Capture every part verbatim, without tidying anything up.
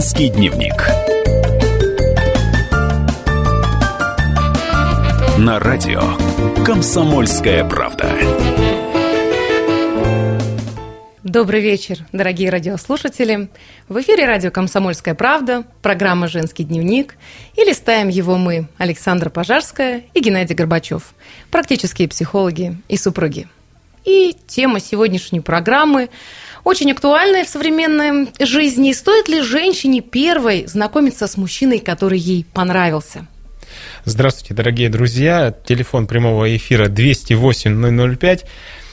Женский дневник. На радио «Комсомольская правда». Добрый вечер, дорогие радиослушатели. В эфире радио «Комсомольская правда», программа «Женский дневник». И листаем его мы, Александра Пожарская и Геннадий Горбачев, практические психологи и супруги. И тема сегодняшней программы очень актуальная в современной жизни. Стоит ли женщине первой знакомиться с мужчиной, который ей понравился? Здравствуйте, дорогие друзья. Телефон прямого эфира двести восемь ноль ноль пять.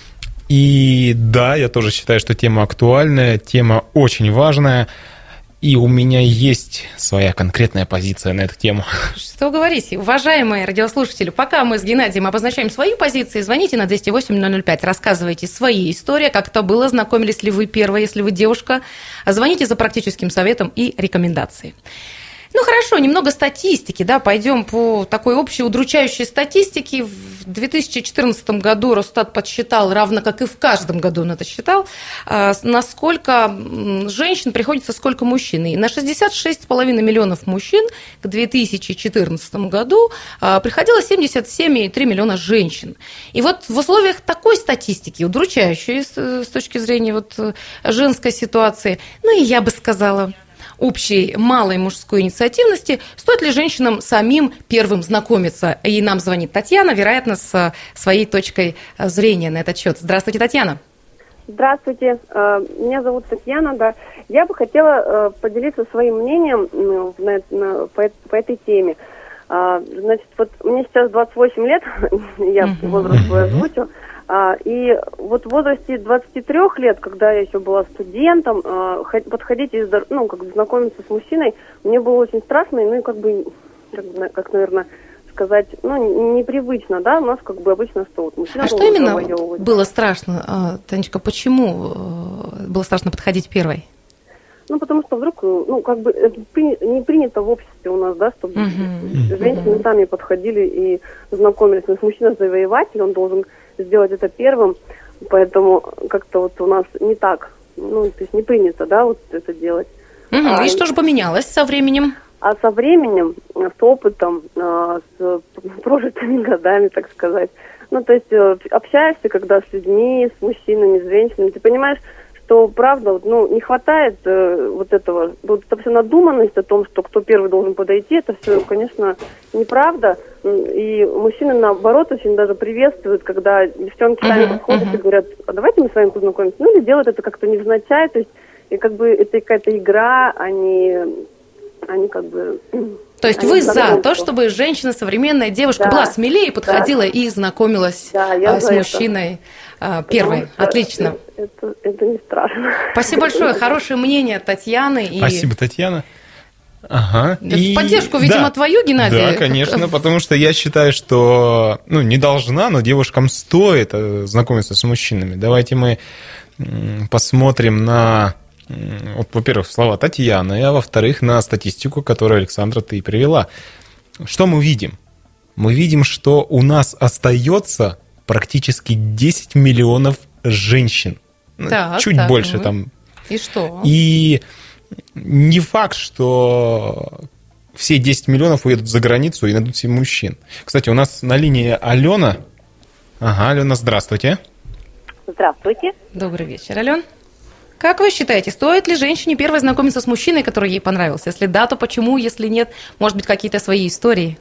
И да, я тоже считаю, что тема актуальная, тема очень важная. И у меня есть своя конкретная позиция на эту тему. Что говорите, уважаемые радиослушатели, пока мы с Геннадием обозначаем свои позиции, звоните на двести восемь ноль ноль пять, рассказывайте свои истории, как это было, знакомились ли вы первой, если вы девушка, звоните за практическим советом и рекомендацией. Ну хорошо, немного статистики, да, пойдем по такой общей удручающей статистике. В две тысячи четырнадцатом году Росстат подсчитал, равно как и в каждом году он это считал, насколько женщин приходится, сколько мужчин. И на шестьдесят шесть целых пять миллионов мужчин к две тысячи четырнадцатому году приходилось семьдесят семь целых три миллиона женщин. И вот в условиях такой статистики, удручающей с точки зрения вот женской ситуации, ну и я бы сказала, общей малой мужской инициативности, стоит ли женщинам самим первым знакомиться? И нам звонит Татьяна, вероятно, с своей точкой зрения на этот счет. Здравствуйте, Татьяна. Здравствуйте, меня зовут Татьяна, да. Я бы хотела поделиться своим мнением по этой теме. Значит, вот мне сейчас двадцать восемь лет, я возраст свой озвучу. И вот в возрасте двадцати трёх лет, когда я еще была студентом, подходить и, ну, как бы знакомиться с мужчиной, мне было очень страшно, ну и как бы, как, как наверное, сказать, ну, непривычно, да, у нас как бы обычно что вот мужчина. А что именно было страшно, Танечка, почему было страшно подходить первой? Ну, потому что вдруг, ну, как бы не принято в обществе у нас, да, чтобы uh-huh. женщины сами подходили и знакомились. Но мужчина завоеватель, он должен сделать это первым, поэтому как-то вот у нас не так, ну, то есть не принято, да, вот это делать. Uh-huh. А, и что же поменялось со временем? А со временем, с опытом, с прожитыми годами, так сказать, ну, то есть общаешься, когда с людьми, с мужчинами, с женщинами, ты понимаешь, что, правда, ну, не хватает э, вот этого, вот эта вся надуманность о том, что кто первый должен подойти, это все, конечно, неправда. И мужчины, наоборот, очень даже приветствуют, когда девчонки сами uh-huh, подходят uh-huh. и говорят, а давайте мы с вами познакомимся. Ну, или делают это как-то невзначай, то есть, и как бы это какая-то игра, а не, они как бы... То есть вы за то, чтобы женщина, современная девушка, да, была смелее и подходила да. и знакомилась да, а, с мужчиной а, первой. Потому Отлично. Это, это не страшно. Спасибо большое. Хорошее мнение Татьяны. И... Спасибо, Татьяна. Ага. И... В поддержку, видимо, да. твою, Геннадий. Да, конечно, потому что я считаю, что ну, не должна, но девушкам стоит знакомиться с мужчинами. Давайте мы посмотрим на... Вот, во-первых, слова Татьяны, а во-вторых, на статистику, которую, Александра, ты привела. Что мы видим? Мы видим, что у нас остается практически десять миллионов женщин. Так, Чуть так, больше ну. там. И что? И не факт, что все десять миллионов уедут за границу и найдут себе мужчин. Кстати, у нас на линии Алена. Ага, Алена, здравствуйте. Здравствуйте. Добрый вечер, Ален. Как вы считаете, стоит ли женщине первой знакомиться с мужчиной, который ей понравился? Если да, то почему? Если нет, может быть, какие-то свои истории?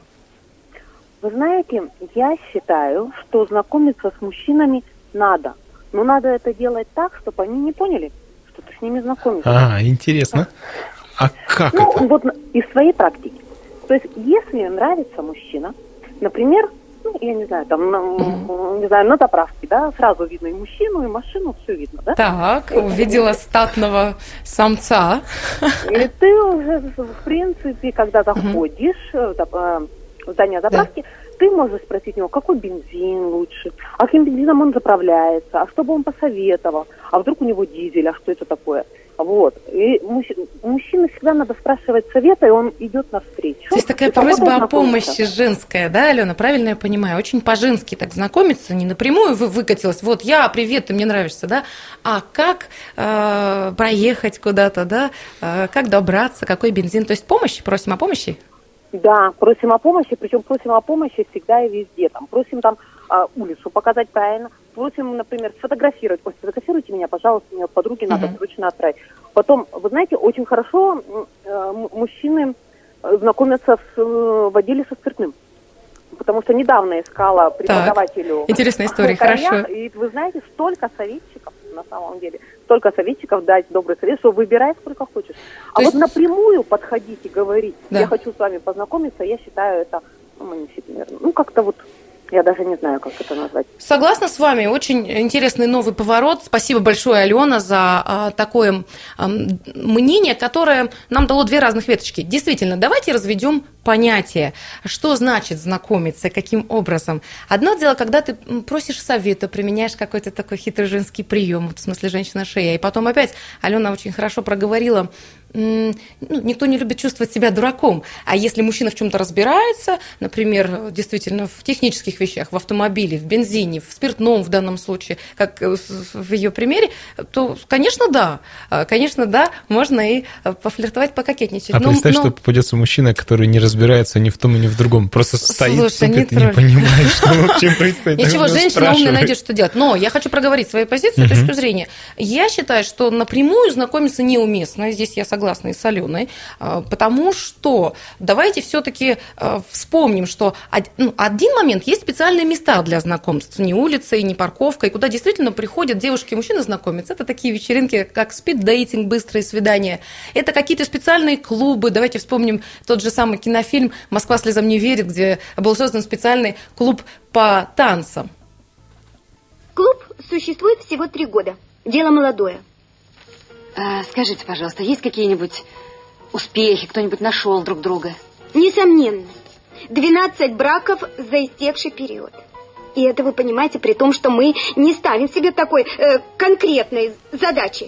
Вы знаете, я считаю, что знакомиться с мужчинами надо. Но надо это делать так, чтобы они не поняли, что ты с ними знакомишься. А, интересно. А как ну, это? Вот из своей практики. То есть, если нравится мужчина, например, ну, я не знаю, там, на, mm-hmm. не знаю, на заправке, да, сразу видно и мужчину, и машину, все видно, да? Так, увидела статного самца. И ты уже, в принципе, когда заходишь mm-hmm. в здание заправки, да. ты можешь спросить у него, какой бензин лучше, а каким бензином он заправляется, а что бы он посоветовал, а вдруг у него дизель, а что это такое? Вот. И мужч- мужчине всегда надо спрашивать совета, и он идет навстречу. То есть такая просьба о помощи женская, да, Алена, правильно я понимаю? Очень по-женски так знакомиться, не напрямую вы выкатилась, вот я, привет, ты мне нравишься, да, а как э, проехать куда-то, да, э, как добраться, какой бензин, то есть помощи, просим о помощи? Да, просим о помощи, причем просим о помощи всегда и везде. Там, просим там а, улицу показать правильно, просим, например, сфотографировать. Ой, сфотографируйте меня, пожалуйста, мне подруге надо uh-huh. срочно отправить. Потом, вы знаете, очень хорошо э, мужчины знакомятся с, в отделе со спиртным. Потому что недавно искала преподавателю. Так, интересная история, хорошо. И вы знаете, столько советчиков на самом деле, столько советчиков дать добрый совет, что выбирай сколько хочешь. А То вот есть... напрямую подходить и говорить, да. я хочу с вами познакомиться, я считаю это, ну, манифестно, ну, как-то вот, я даже не знаю, как это назвать. Согласна с вами, очень интересный новый поворот. Спасибо большое, Алена, за а, такое а, мнение, которое нам дало две разных веточки. Действительно, давайте разведем понятие, что значит знакомиться, каким образом. Одно дело, когда ты просишь совета, применяешь какой-то такой хитрый женский прием, в смысле женщина-шея, и потом опять Алена очень хорошо проговорила, ну, никто не любит чувствовать себя дураком. А если мужчина в чем-то разбирается, например, действительно в технических вещах, в автомобиле, в бензине, в спиртном в данном случае, как в ее примере, то, конечно, да. Конечно, да, можно и пофлиртовать, пококетничать. А но, представь, но... что попадется мужчина, который не разбирается ни в том, ни в другом. Просто стоит, Слушай, тупит не и не понимает, что вообще происходит. Ничего, женщина умная найдет, что делать. Но я хочу проговорить свою позицию, точку зрения. Я считаю, что напрямую знакомиться неуместно. Здесь я согласна. Согласна и с Аленой, потому что давайте все-таки вспомним, что ну, один момент, есть специальные места для знакомств, не улица и не парковка, и куда действительно приходят девушки и мужчины знакомиться. Это такие вечеринки, как спид-дейтинг, быстрые свидания. Это какие-то специальные клубы. Давайте вспомним тот же самый кинофильм «Москва слезам не верит», где был создан специальный клуб по танцам. Клуб существует всего три года. Дело молодое. А, скажите, пожалуйста, есть какие-нибудь успехи? Кто-нибудь нашел друг друга? Несомненно. двенадцать браков за истекший период. И это вы понимаете, при том, что мы не ставим себе такой э, конкретной задачи.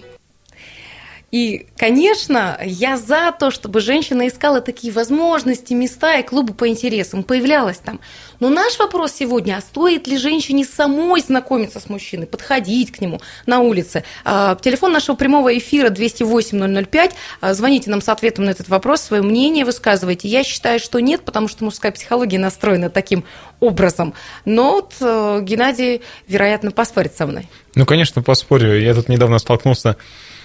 И, конечно, я за то, чтобы женщина искала такие возможности, места и клубы по интересам, появлялась там. Но наш вопрос сегодня, а стоит ли женщине самой знакомиться с мужчиной, подходить к нему на улице? Телефон нашего прямого эфира двести восемь ноль ноль пять. Звоните нам с ответом на этот вопрос, свое мнение высказывайте. Я считаю, что нет, потому что мужская психология настроена таким образом. Но вот Геннадий, вероятно, поспорит со мной. Ну, конечно, поспорю. Я тут недавно столкнулся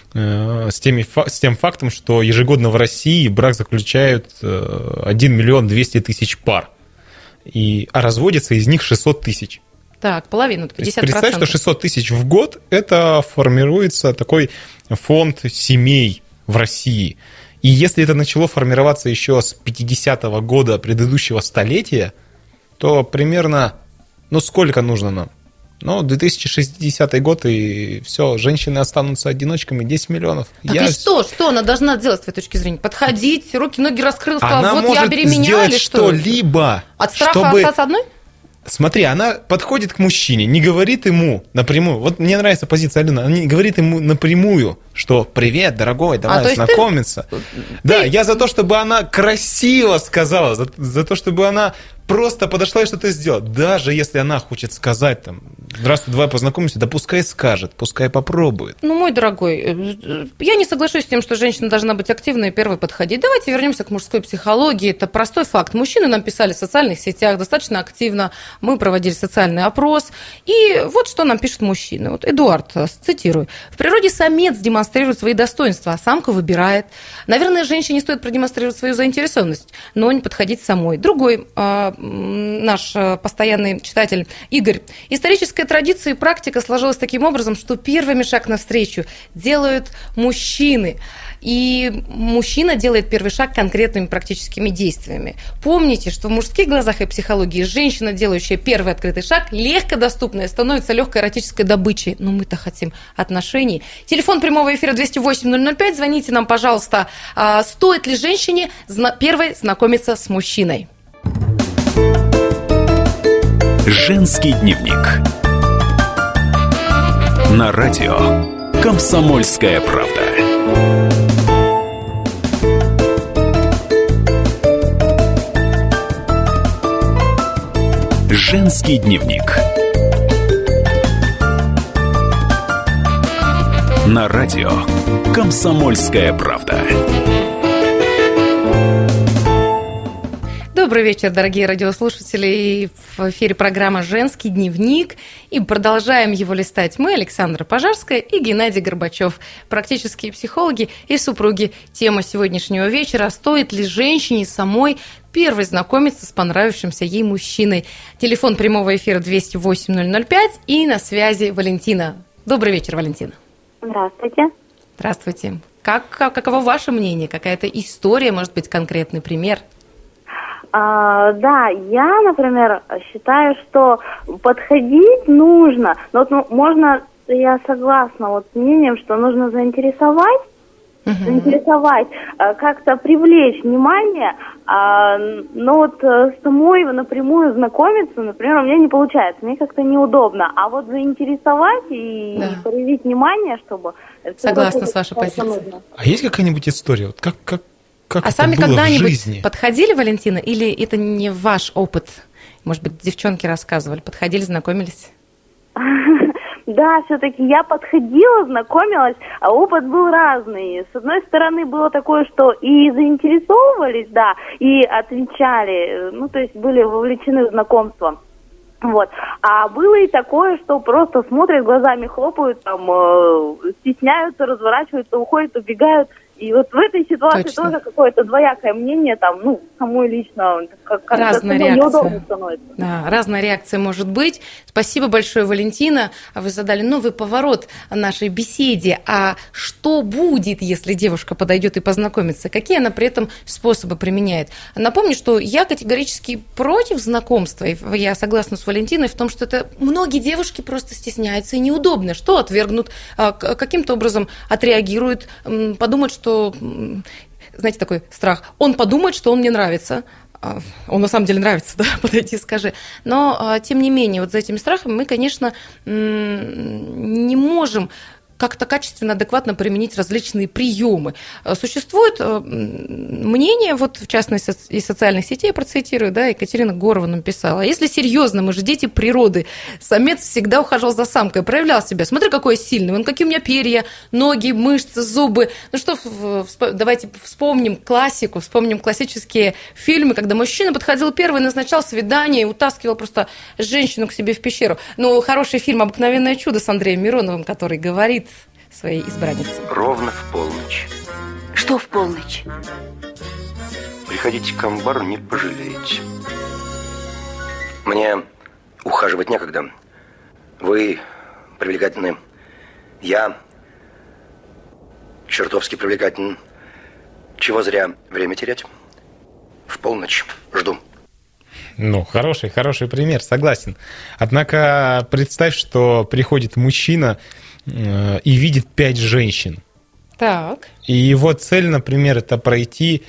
с, теми, с тем фактом, что ежегодно в России брак заключают один миллион двести тысяч пар, и, а разводится из них шестьсот тысяч. Так, половину, пятьдесят процентов. Представь, что шестьсот тысяч в год, это формируется такой фонд семей в России. И если это начало формироваться еще с пятидесятого года предыдущего столетия, то примерно, ну сколько нужно нам? Ну, две тысячи шестидесятый год, и все, женщины останутся одиночками, десять миллионов. Так я... и что? Что она должна делать с твоей точки зрения? Подходить, руки, ноги раскрыла, сказала, она вот может я беременела или что? Что-либо, от страха чтобы... остаться одной? Смотри, она подходит к мужчине, не говорит ему напрямую. Вот мне нравится позиция Алены, она не говорит ему напрямую, что «Привет, дорогой, давай а, знакомиться». Ты... Да, ты... я за то, чтобы она красиво сказала, за, за то, чтобы она просто подошла и что-то сделала. Даже если она хочет сказать там «Здравствуй, давай познакомимся», да пускай скажет, пускай попробует. Ну, мой дорогой, я не соглашусь с тем, что женщина должна быть активной и первой подходить. Давайте вернемся к мужской психологии. Это простой факт. Мужчины нам писали в социальных сетях достаточно активно. Мы проводили социальный опрос. И вот что нам пишут мужчины. Вот Эдуард, цитирую. «В природе самец демонстрирует свои достоинства, а самка выбирает. Наверное, женщине стоит продемонстрировать свою заинтересованность, но не подходить самой». Другой наш постоянный читатель Игорь. Историческая традиция и практика сложилась таким образом, что первыми шаг навстречу делают мужчины. И мужчина делает первый шаг конкретными практическими действиями. Помните, что в мужских глазах и психологии женщина, делающая первый открытый шаг, легко доступная, становится легкой эротической добычей. Но мы-то хотим отношений. Телефон прямого эфира двести восемь ноль ноль пять. Звоните нам, пожалуйста. Стоит ли женщине первой знакомиться с мужчиной? Женский дневник на радио «Комсомольская правда». Женский дневник. На радио «Комсомольская правда». Добрый вечер, дорогие радиослушатели. В эфире программа «Женский дневник». И продолжаем его листать мы, Александра Пожарская и Геннадий Горбачев, практические психологи и супруги. Тема сегодняшнего вечера: стоит ли женщине самой первой знакомиться с понравившимся ей мужчиной. Телефон прямого эфира двести восемь ноль ноль пять и на связи Валентина. Добрый вечер, Валентина. Здравствуйте. Здравствуйте. Как, как, каково ваше мнение? Какая-то история, может быть, конкретный пример? А, да, я, например, считаю, что подходить нужно. Но вот, ну, можно, я согласна вот с мнением, что нужно заинтересовать, uh-huh. заинтересовать, как-то привлечь внимание, но вот с самой напрямую знакомиться, например, у меня не получается, мне как-то неудобно. А вот заинтересовать и да. проявить внимание, чтобы... Согласна с вашей позицией. А есть какая-нибудь история? Вот как, как, как а это сами было когда-нибудь в жизни? Подходили, Валентина, или это не ваш опыт? Может быть, девчонки рассказывали, подходили, знакомились? Да, все-таки я подходила, знакомилась, а опыт был разный. С одной стороны, было такое, что и заинтересовывались, да, и отвечали, ну, то есть были вовлечены в знакомство. Вот. А было и такое, что просто смотрят, глазами хлопают, там, э, стесняются, разворачиваются, уходят, убегают. И вот в этой ситуации Точно. Тоже какое-то двоякое мнение, там, ну, самой лично, как, как разная неудобно становится. Да, разная реакция может быть. Спасибо большое, Валентина. Вы задали новый поворот нашей беседе. А что будет, если девушка подойдет и познакомится? Какие она при этом способы применяет? Напомню, что я категорически против знакомства. И я согласна с Валентиной в том, что это многие девушки просто стесняются и неудобно. Что отвергнут, каким-то образом отреагируют, подумают, что знаете, такой страх. Он подумает, что он мне нравится. Он на самом деле нравится, да, подойди, скажи. Но, тем не менее, вот за этими страхами мы, конечно, не можем как-то качественно, адекватно применить различные приемы. Существует мнение, вот в частности из социальных сетей, процитирую, да, Екатерина Горова нам писала: если серьезно, мы же дети природы, самец всегда ухаживал за самкой, проявлял себя. Смотри, какой я сильный, вон какие у меня перья, ноги, мышцы, зубы. Ну что, давайте вспомним классику, вспомним классические фильмы, когда мужчина подходил первый, назначал свидание и утаскивал просто женщину к себе в пещеру. Ну, хороший фильм «Обыкновенное чудо» с Андреем Мироновым, который говорит своей избраннице. Ровно в полночь. Что в полночь? Приходите к амбару, не пожалеете. Мне ухаживать некогда. Вы привлекательны. Я чертовски привлекателен. Чего зря время терять? В полночь жду. Ну, хороший, хороший пример, согласен. Однако представь, что приходит мужчина и видит пять женщин. Так. И его цель, например, это пройти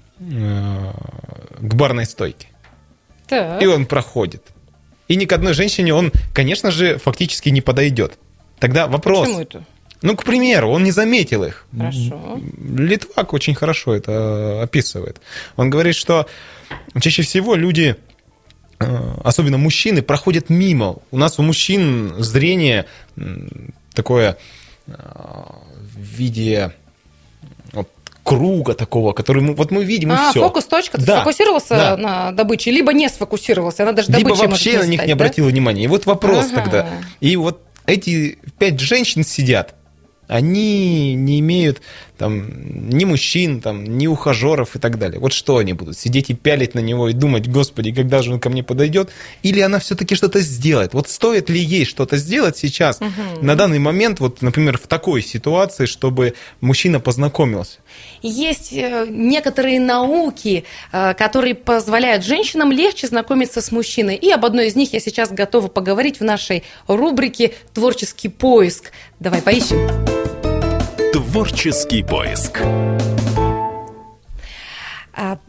к барной стойке. Так. И он проходит. И ни к одной женщине он, конечно же, фактически не подойдет. Тогда вопрос. Почему это? Ну, к примеру, он не заметил их. Хорошо. Литвак очень хорошо это описывает. Он говорит, что чаще всего люди, особенно мужчины, проходят мимо. У нас у мужчин зрение такое в виде вот, круга такого, который мы, вот мы видим, а, и все. фокус-точка, ты да, сфокусировался да. на добыче, либо не сфокусировался, она даже либо добычей вообще может на них стать, не обратила да? внимания. И вот вопрос ага. тогда. И вот эти пять женщин сидят, они не имеют там ни мужчин, там, ни ухажеров и так далее. Вот что они будут? Сидеть и пялить на него и думать: господи, когда же он ко мне подойдет? Или она все-таки что-то сделает? Вот стоит ли ей что-то сделать сейчас, угу. на данный момент, вот, например, в такой ситуации, чтобы мужчина познакомился? Есть некоторые науки, которые позволяют женщинам легче знакомиться с мужчиной. И об одной из них я сейчас готова поговорить в нашей рубрике «Творческий поиск». Давай поищем. Творческий поиск.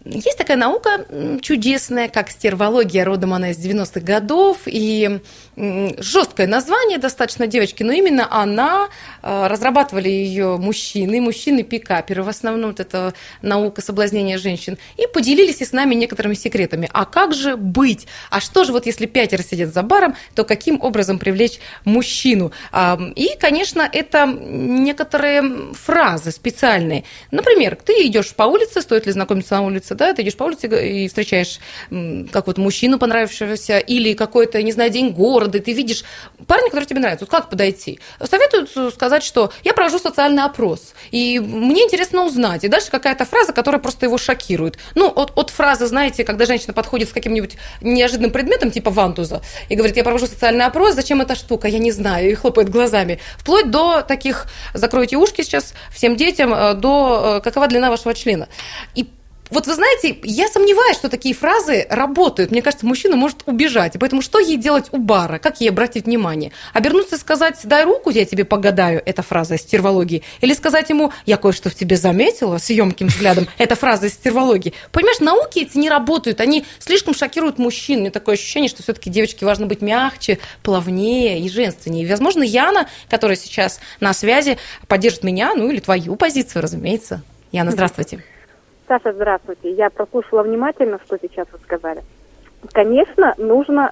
Есть такая наука чудесная, как стервология, родом она из девяностых годов, и жесткое название достаточно девочки, но именно она, разрабатывали ее мужчины, мужчины-пикаперы, в основном вот это наука соблазнения женщин, и поделились и с нами некоторыми секретами. А как же быть? А что же вот если пятеро сидят за баром, то каким образом привлечь мужчину? И, конечно, это некоторые фразы специальные. Например, ты идешь по улице, стоит ли знакомиться на улице, да, ты идешь по улице и встречаешь какого-то мужчину понравившегося или какой-то, не знаю, день города, и ты видишь парня, который тебе нравится. Вот как подойти? Советуют сказать, что я провожу социальный опрос, и мне интересно узнать. И дальше какая-то фраза, которая просто его шокирует. Ну, от, от фразы, знаете, когда женщина подходит с каким-нибудь неожиданным предметом, типа вантуза, и говорит, я провожу социальный опрос, зачем эта штука, я не знаю, и хлопает глазами. Вплоть до таких, закройте ушки сейчас всем детям, до какова длина вашего члена. И вот вы знаете, я сомневаюсь, что такие фразы работают. Мне кажется, мужчина может убежать. И поэтому что ей делать у бара? Как ей обратить внимание? Обернуться и сказать, дай руку, я тебе погадаю, это фраза из стервологии. Или сказать ему, я кое-что в тебе заметила, с емким взглядом, это фраза из стервологии. Понимаешь, науки эти не работают, они слишком шокируют мужчин. У меня такое ощущение, что все-таки девочке важно быть мягче, плавнее и женственнее. И, возможно, Яна, которая сейчас на связи, поддержит меня, ну или твою позицию, разумеется. Яна, здравствуйте. Саша, здравствуйте. Я прослушала внимательно, что сейчас вы сказали. Конечно, нужно,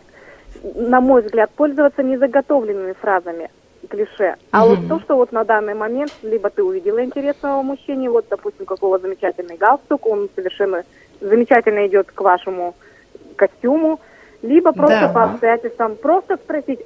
на мой взгляд, пользоваться незаготовленными фразами, клише. А mm-hmm. вот то, что вот на данный момент, либо ты увидела интересного мужчине, вот, допустим, какого замечательный галстук, он совершенно замечательно идет к вашему костюму, либо просто да. по обстоятельствам, просто спросить,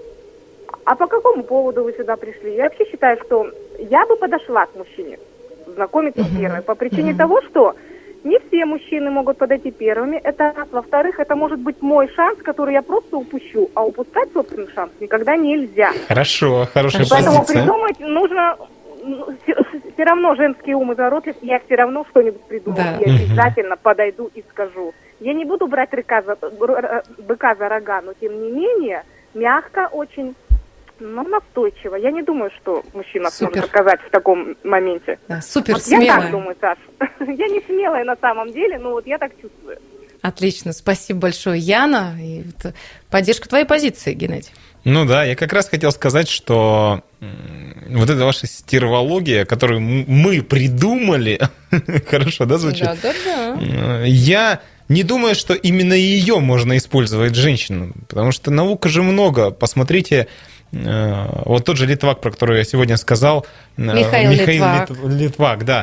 а по какому поводу вы сюда пришли? Я вообще считаю, что я бы подошла к мужчине, знакомиться mm-hmm. первой, по причине mm-hmm. того, что не все мужчины могут подойти первыми, это раз. Во-вторых, это может быть мой шанс, который я просто упущу, а упускать собственный шанс никогда нельзя. Хорошо, хорошая Поэтому позиция. Поэтому придумать нужно, все равно женский ум изворотлив, я все равно что-нибудь придумаю, да. я обязательно угу. подойду и скажу. Я не буду брать рыка за, быка за рога, но тем не менее, мягко очень... Ну, настойчиво. Я не думаю, что мужчина сможет отказать в таком моменте. Да, супер вот смелая. Я так думаю, Саша. Я не смелая на самом деле, но вот я так чувствую. Отлично. Спасибо большое, Яна. И поддержка твоей позиции, Геннадий. Ну да, я как раз хотел сказать, что вот эта ваша стервология, которую мы придумали, хорошо, да, звучит? Да, да, да. Я... не думаю, что именно ее можно использовать женщину, потому что наука же много. Посмотрите, вот тот же Литвак, про который я сегодня сказал. Михаил, Михаил Литвак. Лит... Литвак, да.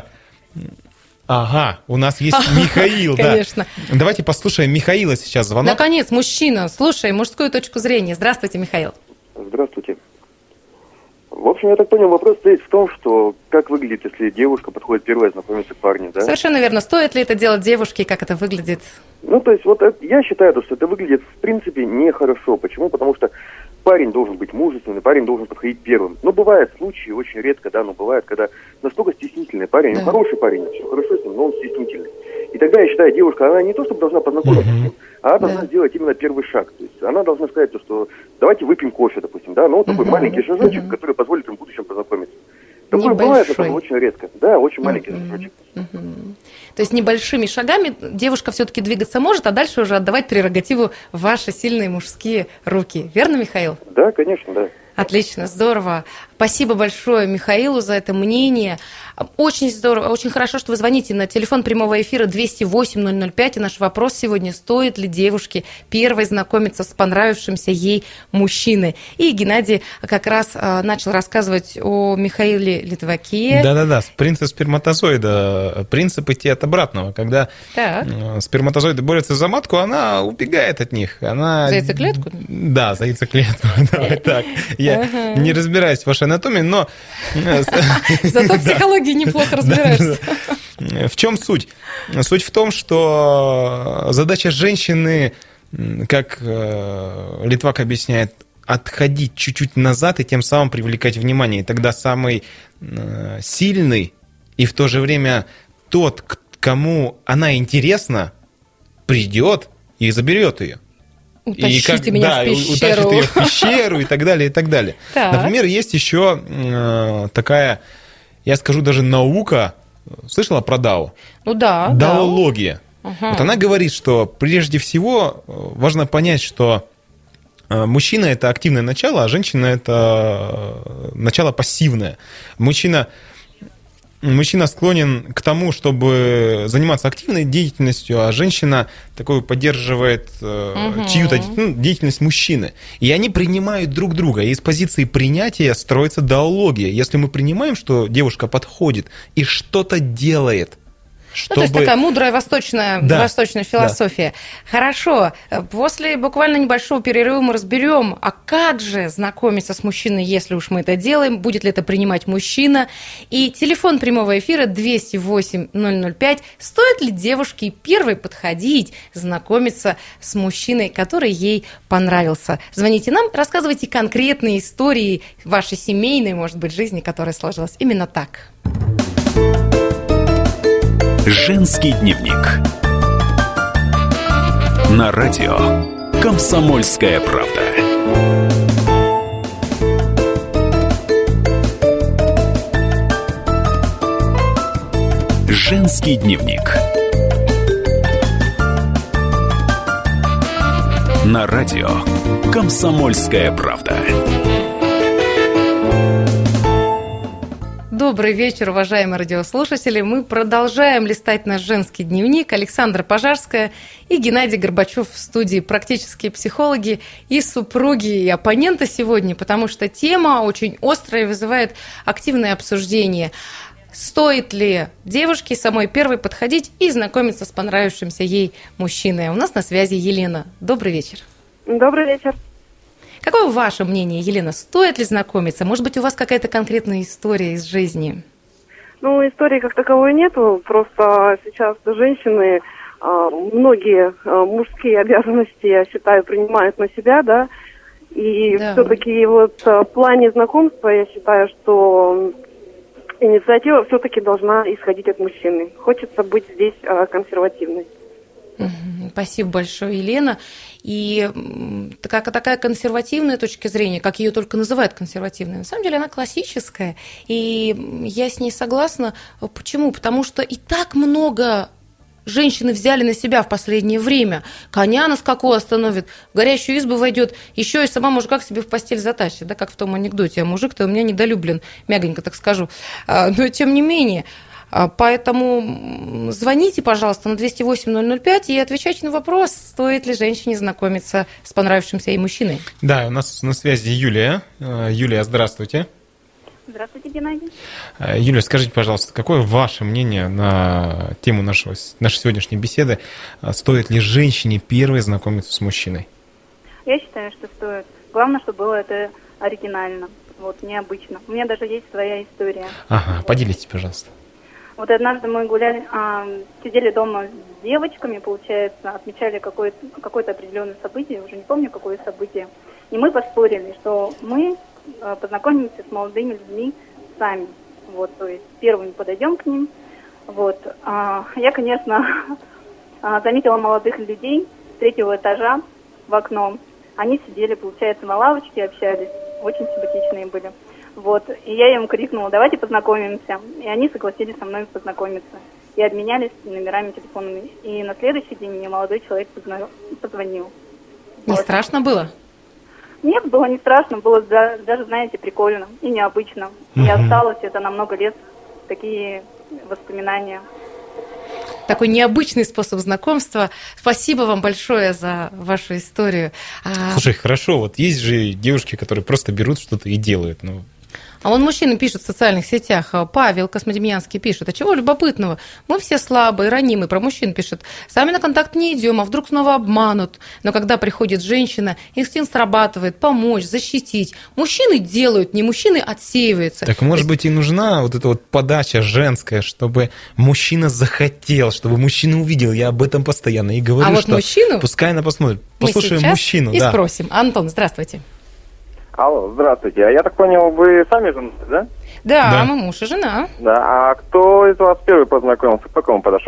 Ага, у нас есть Михаил, да. Конечно. Давайте послушаем Михаила сейчас. Звонок. Наконец, мужчина, слушай мужскую точку зрения. Здравствуйте, Михаил. Здравствуйте. В общем, я так понял, вопрос стоит в том, что как выглядит, если девушка подходит первая знакомиться к парню, да? Совершенно верно. Стоит ли это делать девушке, как это выглядит? Ну, то есть, вот я считаю, что это выглядит, в принципе, нехорошо. Почему? Потому что парень должен быть мужественный, парень должен подходить первым. Но бывают случаи, очень редко, да, но бывает, когда настолько стеснительный парень, да. ну, хороший парень, все хорошо с ним, но он стеснительный. И тогда, я считаю, девушка, она не то, чтобы должна познакомиться mm-hmm. с ним, а она должна да. сделать именно первый шаг. То есть она должна сказать, что давайте выпьем кофе, допустим, да, ну, вот такой mm-hmm. маленький шажочек, mm-hmm. который позволит им в будущем познакомиться. Такое Небольшой. бывает, это очень редко. Да, очень маленький mm-hmm. шажочек. Mm-hmm. То есть небольшими шагами девушка все-таки двигаться может, а дальше уже отдавать прерогативу в ваши сильные мужские руки. Верно, Михаил? Да, конечно, да. Отлично, здорово. Спасибо большое Михаилу за это мнение. Очень здорово, очень хорошо, что вы звоните на телефон прямого эфира двести восемь ноль ноль пять. И наш вопрос сегодня: стоит ли девушке первой знакомиться с понравившимся ей мужчиной? И Геннадий как раз начал рассказывать о Михаиле Литваке. Да-да-да, принцип сперматозоида. Принцип идти от обратного. Когда так. сперматозоиды борются за матку, она убегает от них. Она... За яйцеклетку? Да, за яйцеклетку. Давай так. Я не разбираюсь в вашей анатомии, но... Зато в психологии неплохо разбираешься. В чем суть? Суть в том, что задача женщины, как Литвак объясняет, отходить чуть-чуть назад и тем самым привлекать внимание. И тогда самый сильный и в то же время тот, кому она интересна, придет и заберет ее. Утащите и как, меня да, в пещеру. Утащит ее в пещеру и так далее, и так далее. Так. Например, есть еще э, такая, я скажу даже наука, слышала про дао? Ну да. Даология. Uh-huh. Вот она говорит, что прежде всего важно понять, что мужчина – это активное начало, а женщина – это начало пассивное. Мужчина, мужчина склонен к тому, чтобы заниматься активной деятельностью, а женщина такой поддерживает угу. чью-то ну, деятельность мужчины. И они принимают друг друга. И из позиции принятия строится доология. Если мы принимаем, что девушка подходит и что-то делает, чтобы... Ну, то есть такая мудрая восточная, да, восточная философия. Да. Хорошо. После буквально небольшого перерыва мы разберем, а как же знакомиться с мужчиной, если уж мы это делаем, будет ли это принимать мужчина. И телефон прямого эфира двести восемь ноль ноль пять. Стоит ли девушке первой подходить, знакомиться с мужчиной, который ей понравился? Звоните нам, рассказывайте конкретные истории вашей семейной, может быть, жизни, которая сложилась именно так. Женский дневник на радио «Комсомольская правда». Женский дневник на радио «Комсомольская правда». Добрый вечер, уважаемые радиослушатели. Мы продолжаем листать наш женский дневник. Александра Пожарская и Геннадий Горбачев в студии. Практические психологи и супруги, и оппоненты сегодня, потому что тема очень острая и вызывает активное обсуждение. Стоит ли девушке самой первой подходить и знакомиться с понравившимся ей мужчиной? У нас на связи Елена. Добрый вечер. Добрый вечер. Какое ваше мнение, Елена? Стоит ли знакомиться? Может быть, у вас какая-то конкретная история из жизни? Ну, истории как таковой нету. Просто сейчас женщины многие мужские обязанности, я считаю, принимают на себя, да. И да. Все-таки вот в плане знакомства я считаю, что инициатива все-таки должна исходить от мужчины. Хочется быть здесь консервативной. Спасибо большое, Елена. И такая, такая консервативная точка зрения, как ее только называют консервативной, на самом деле она классическая. И я с ней согласна. Почему? Потому что и так много женщины взяли на себя в последнее время. Коня на скаку остановит, в горящую избу войдет, еще и сама мужика к себе в постель затащит, да, как в том анекдоте. А мужик-то у меня недолюблен, мягонько так скажу. Но тем не менее... Поэтому звоните, пожалуйста, на двести восемь ноль ноль пять и отвечайте на вопрос, стоит ли женщине знакомиться с понравившимся ей мужчиной. Да, у нас на связи Юлия. Юлия, здравствуйте. Здравствуйте, Геннадий. Юлия, скажите, пожалуйста, какое ваше мнение на тему нашего, нашей сегодняшней беседы? Стоит ли женщине первой знакомиться с мужчиной? Я считаю, что стоит. Главное, чтобы было это оригинально, вот, необычно. У меня даже есть своя история. Ага, поделитесь, пожалуйста. Вот однажды мы гуляли, а, сидели дома с девочками, получается, отмечали какое-то, какое-то определенное событие, уже не помню, какое событие. И мы поспорили, что мы а, познакомимся с молодыми людьми сами. Вот, то есть первыми подойдем к ним. Вот. А, я, конечно, заметила молодых людей с третьего этажа в окно. Они сидели, получается, на лавочке, общались. Очень симпатичные были. Вот, и я им крикнула, давайте познакомимся. И они согласились со мной познакомиться. И обменялись номерами телефонами. И на следующий день мне молодой человек позвонил. Не вот. Страшно было? Нет, было не страшно, было даже, знаете, прикольно и необычно. И угу. осталось это на много лет, такие воспоминания. Такой необычный способ знакомства. Спасибо вам большое за вашу историю. Слушай, хорошо, вот есть же девушки, которые просто берут что-то и делают, ну... А вон мужчина пишет в социальных сетях, Павел Космодемьянский пишет, а чего любопытного? Мы все слабые, ранимые, про мужчин пишет. Сами на контакт не идем, а вдруг снова обманут. Но когда приходит женщина, инстинкт срабатывает, помочь, защитить. Мужчины делают, не мужчины отсеиваются. Так, может быть, и нужна вот эта вот подача женская, чтобы мужчина захотел, чтобы мужчина увидел. Я об этом постоянно и говорю, а вот что мужчину пускай она посмотрит. Послушаем мы мужчину. И да. спросим. Антон, здравствуйте. Алло, здравствуйте. А я так понял, вы сами женаты, да? Да, да, мы муж и жена. Да, а кто из вас первый познакомился, к какому подошел?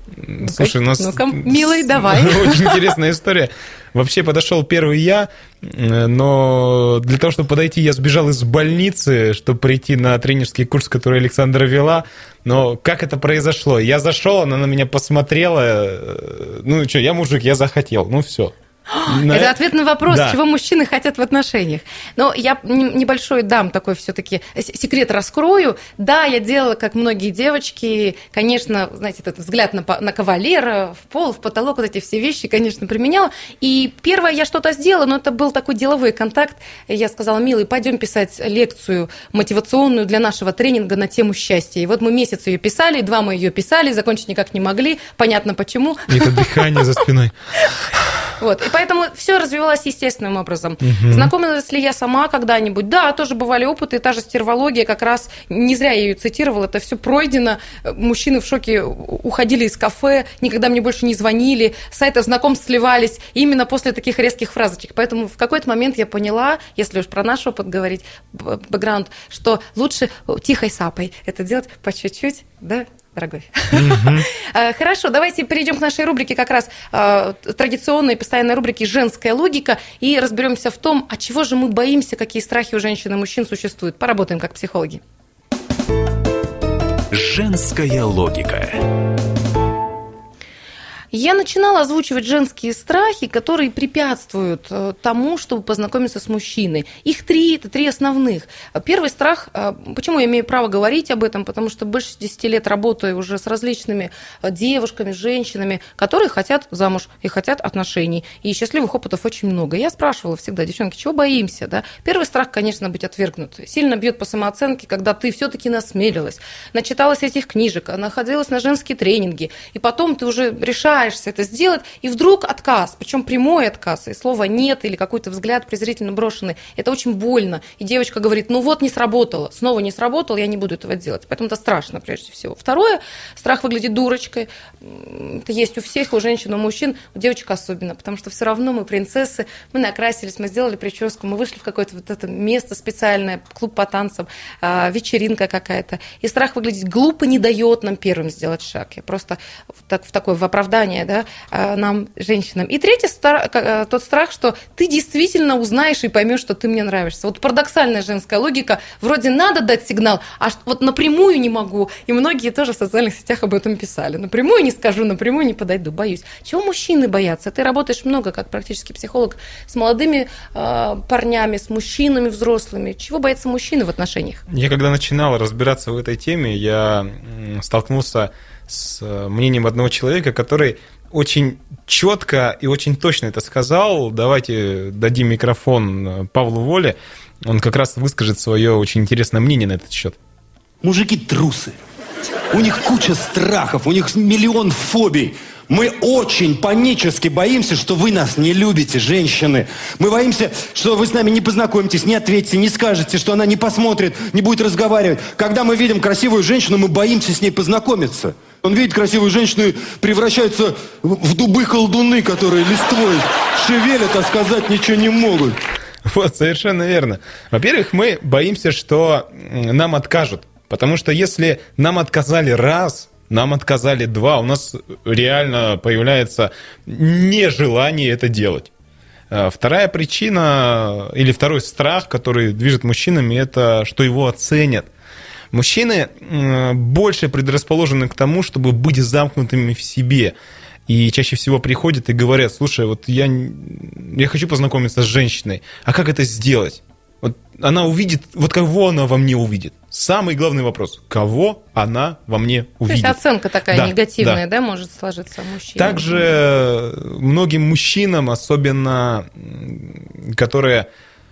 Слушай, у нас... Ну-ка, милый, давай. Очень интересная история. Вообще подошел первый я, но для того, чтобы подойти, я сбежал из больницы, чтобы прийти на тренерский курс, который Александра вела. Но как это произошло? Я зашел, она на меня посмотрела. Ну что, я мужик, я захотел. Ну все. На... Это ответ на вопрос, да. чего мужчины хотят в отношениях. Но я небольшой дам такой все-таки секрет раскрою. Да, я делала, как многие девочки, конечно, знаете, этот взгляд на, на кавалера, в пол, в потолок, вот эти все вещи, конечно, применяла. И первое, я что-то сделала, но это был такой деловой контакт. Я сказала: милый, пойдем писать лекцию мотивационную для нашего тренинга на тему счастья. И вот мы месяц ее писали, два мы ее писали, закончить никак не могли. Понятно почему. И это дыхание за спиной. Вот. И поэтому все развивалось естественным образом. Угу. Знакомилась ли я сама когда-нибудь? Да, тоже бывали опыты, та же стервология, как раз не зря я ее цитировала, это все пройдено. Мужчины в шоке уходили из кафе, никогда мне больше не звонили, сайтов знакомств сливались именно после таких резких фразочек. Поэтому в какой-то момент я поняла, если уж про наш опыт говорить, бэкграунд, что лучше тихой сапой это делать по чуть-чуть, да, дорогой. Mm-hmm. Хорошо, давайте перейдем к нашей рубрике, как раз традиционной постоянной рубрике «Женская логика», и разберемся в том, от чего же мы боимся, какие страхи у женщин и мужчин существуют. Поработаем как психологи. Женская логика. Я начинала озвучивать женские страхи, которые препятствуют тому, чтобы познакомиться с мужчиной. Их три, это три основных. Первый страх, почему я имею право говорить об этом, потому что больше десяти лет работаю уже с различными девушками, женщинами, которые хотят замуж и хотят отношений. И счастливых опытов очень много. Я спрашивала всегда: девчонки, чего боимся? Да? Первый страх, конечно, быть отвергнутой. Сильно бьет по самооценке, когда ты все-таки насмелилась, начиталась этих книжек, находилась на женские тренинги, и потом ты уже решаешь это сделать, и вдруг отказ, причем прямой отказ, и слово «нет» или какой-то взгляд презрительно брошенный, это очень больно. И девочка говорит: ну вот не сработало, снова не сработало, я не буду этого делать. Поэтому это страшно прежде всего. Второе, страх выглядеть дурочкой. Это есть у всех, у женщин, у мужчин, у девочек особенно, потому что все равно мы принцессы, мы накрасились, мы сделали прическу, мы вышли в какое-то вот это место специальное, клуб по танцам, вечеринка какая-то. И страх выглядеть глупо не дает нам первым сделать шаг. Я просто так, в такое в оправдание, да, нам, женщинам. И третий, тот страх, что ты действительно узнаешь и поймешь, что ты мне нравишься. Вот парадоксальная женская логика. Вроде надо дать сигнал, а вот напрямую не могу. И многие тоже в социальных сетях об этом писали. Напрямую не скажу, напрямую не подойду, боюсь. Чего мужчины боятся? Ты работаешь много, как практически психолог, с молодыми э, парнями, с мужчинами взрослыми. Чего боятся мужчины в отношениях? Я когда начинал разбираться в этой теме, я столкнулся с мнением одного человека, который очень четко и очень точно это сказал. Давайте дадим микрофон Павлу Воле. Он как раз выскажет свое очень интересное мнение на этот счет. Мужики трусы. У них куча страхов, у них миллион фобий. Мы очень панически боимся, что вы нас не любите, женщины. Мы боимся, что вы с нами не познакомитесь, не ответите, не скажете, что она не посмотрит, не будет разговаривать. Когда мы видим красивую женщину, мы боимся с ней познакомиться. Он видит красивую женщину и превращается в дубы-колдуны, которые листвой шевелят, а сказать ничего не могут. Вот, совершенно верно. Во-первых, мы боимся, что нам откажут. Потому что если нам отказали раз, нам отказали два, у нас реально появляется нежелание это делать. Вторая причина, или второй страх, который движет мужчинами, это что его оценят. Мужчины больше предрасположены к тому, чтобы быть замкнутыми в себе. И чаще всего приходят и говорят: слушай, вот я, я хочу познакомиться с женщиной, а как это сделать? Вот она увидит, вот кого она во мне увидит? Самый главный вопрос: кого она во мне увидит? То есть оценка такая да, негативная, да. да, может сложиться у мужчин. Также многим мужчинам, особенно которые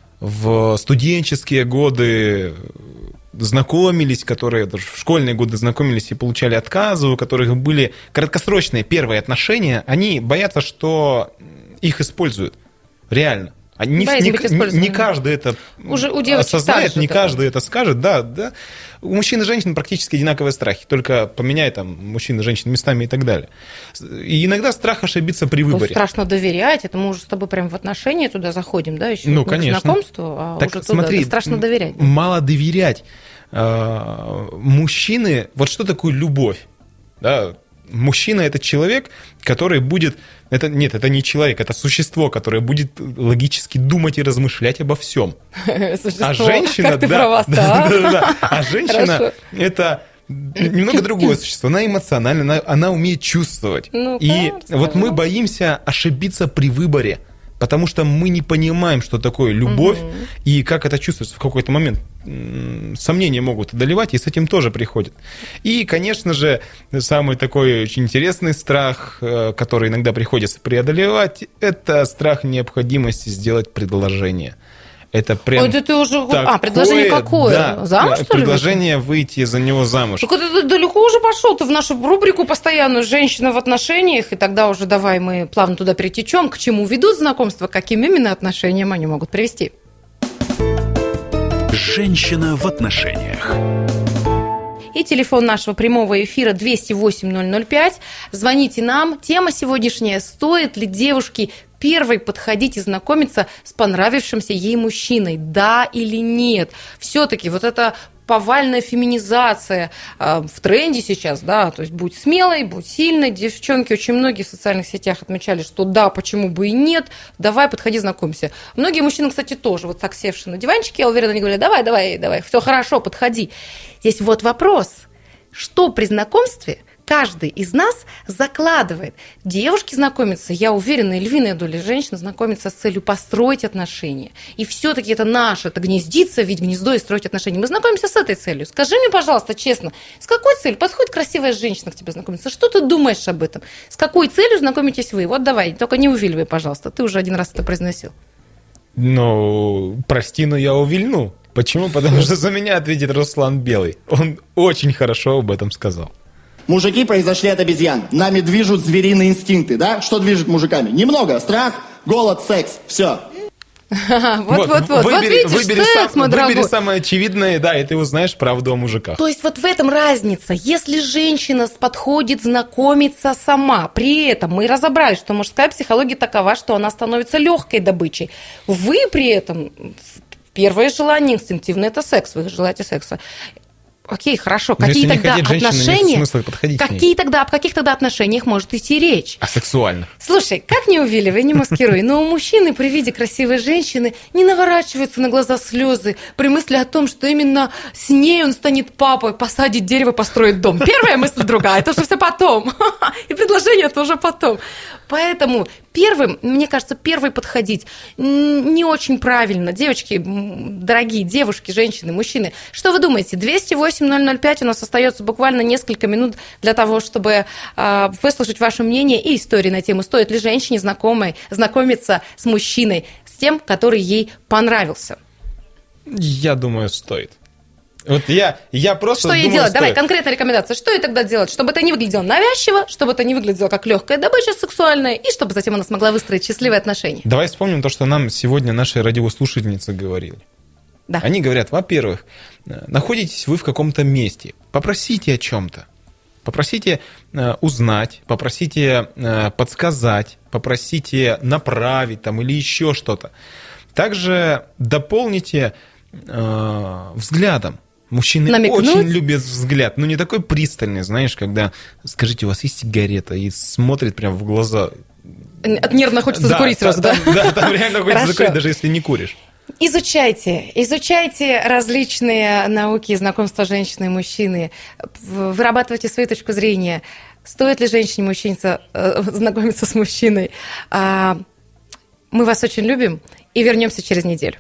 в студенческие годы знакомились, которые даже в школьные годы знакомились и получали отказы, у которых были краткосрочные первые отношения, они боятся, что их используют. Реально. Не, не, не каждый это Уже у осознает, не каждый такое. Это скажет. Да, да. У мужчин и женщин практически одинаковые страхи, только поменяй там мужчин и женщин местами и так далее. И иногда страх ошибиться при выборе. Ну, страшно доверять, это мы уже с тобой прям в отношения туда заходим, да, еще ну, не конечно. К знакомству, а так, уже смотри, туда. Страшно доверять. Мало доверять. Мужчины, вот что такое любовь? Да? мужчина – это человек, который будет… Это, нет, это не человек, это существо, которое будет логически думать и размышлять обо всем. Существо, а женщина, как ты да, права, да, да, да, да. А женщина Хорошо. это немного другое существо. Она эмоциональна, она, она умеет чувствовать. Ну, и кажется, вот мы боимся ошибиться при выборе, потому что мы не понимаем, что такое любовь угу. и как это чувствуется в какой-то момент. Сомнения могут одолевать, и с этим тоже приходят. И, конечно же, самый такой очень интересный страх, который иногда приходится преодолевать, это страх необходимости сделать предложение. Это прям Ой, ты уже… такое, а, предложение какое? Да, замуж, что ли? Предложение выйти за него замуж. Так ты далеко уже пошел, ты в нашу рубрику постоянную «Женщина в отношениях», и тогда уже давай мы плавно туда перетечем, к чему ведут знакомства, к каким именно отношениям они могут привести. «Женщина в отношениях». И телефон нашего прямого эфира двести восемь ноль ноль пять. Звоните нам. Тема сегодняшняя: стоит ли девушке первой подходить и знакомиться с понравившимся ей мужчиной? Да или нет? Все-таки вот эта повальная феминизация э, в тренде сейчас, да, то есть будь смелой, будь сильной. Девчонки очень многие в социальных сетях отмечали, что да, почему бы и нет, давай, подходи, знакомься. Многие мужчины, кстати, тоже вот так севшие на диванчике, я уверена, они говорят, давай, давай, давай, все хорошо, подходи. Здесь вот вопрос, что при знакомстве каждый из нас закладывает. Девушки знакомятся, я уверена, и львиная доля женщин знакомится с целью построить отношения. И все-таки это наше, это гнездиться, ведь гнездо и строить отношения. Мы знакомимся с этой целью. Скажи мне, пожалуйста, честно, с какой целью подходит красивая женщина к тебе знакомиться? Что ты думаешь об этом? С какой целью знакомитесь вы? Вот давай, только не увиливай, пожалуйста. Ты уже один раз это произносил. Ну, прости, но я увильну. Почему? Потому что за меня ответит Руслан Белый. Он очень хорошо об этом сказал. Мужики произошли от обезьян. Нами движут звериные инстинкты, да? Что движет мужиками? Немного. Страх, голод, секс. Все. Вот-вот-вот. Вот видишь, секс, мой дорогой. Выбери самое очевидное, да, и ты узнаешь правду о мужиках. То есть вот в этом разница. Если женщина подходит знакомиться сама, при этом мы разобрались, что мужская психология такова, что она становится легкой добычей. Вы при этом, первое желание инстинктивное – это секс. Вы желаете секса. Окей, хорошо. Но какие тогда хотеть женщину, отношения? Нет смысла подходить какие тогда, об каких тогда отношениях может идти речь? А сексуально? Слушай, как не увиливай, не маскируй, но у мужчины при виде красивой женщины не наворачиваются на глаза слезы при мысли о том, что именно с ней он станет папой, посадит дерево, построит дом. Первая мысль другая, это уже все потом. И предложение это уже потом. Поэтому первым, мне кажется, первый подходить не очень правильно. Девочки, дорогие девушки, женщины, мужчины, что вы думаете? двести восемь ноль ноль пять у нас остается буквально несколько минут для того, чтобы э, выслушать ваше мнение и истории на тему, стоит ли женщине знакомой знакомиться с мужчиной, с тем, который ей понравился. Я думаю, стоит. Вот я, я просто Что ей думаю, делать? стоит. Давай, конкретная рекомендация. Что ей тогда делать? Чтобы это не выглядело навязчиво, чтобы это не выглядело как легкая добыча сексуальная, и чтобы затем она смогла выстроить счастливые отношения. Давай вспомним то, что нам сегодня наши радиослушательницы говорили. Да. Они говорят, во-первых, находитесь вы в каком-то месте, попросите о чем-то. Попросите э, узнать, попросите э, подсказать, попросите направить там, или еще что-то. Также дополните э, взглядом. Мужчины Намекнуть? Очень любят взгляд, но не такой пристальный, знаешь, когда, скажите, у вас есть сигарета, и смотрит прям в глаза. От нервно хочется да, закурить сразу, да? Да, да, там реально хочется Хорошо. закурить, даже если не куришь. Изучайте, изучайте различные науки, знакомства женщины и мужчины, вырабатывайте свою точку зрения. Стоит ли женщине и мужчине знакомиться с мужчиной? Мы вас очень любим и вернемся через неделю.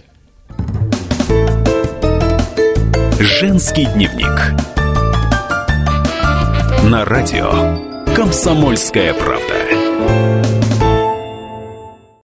Женский дневник на радио «Комсомольская правда».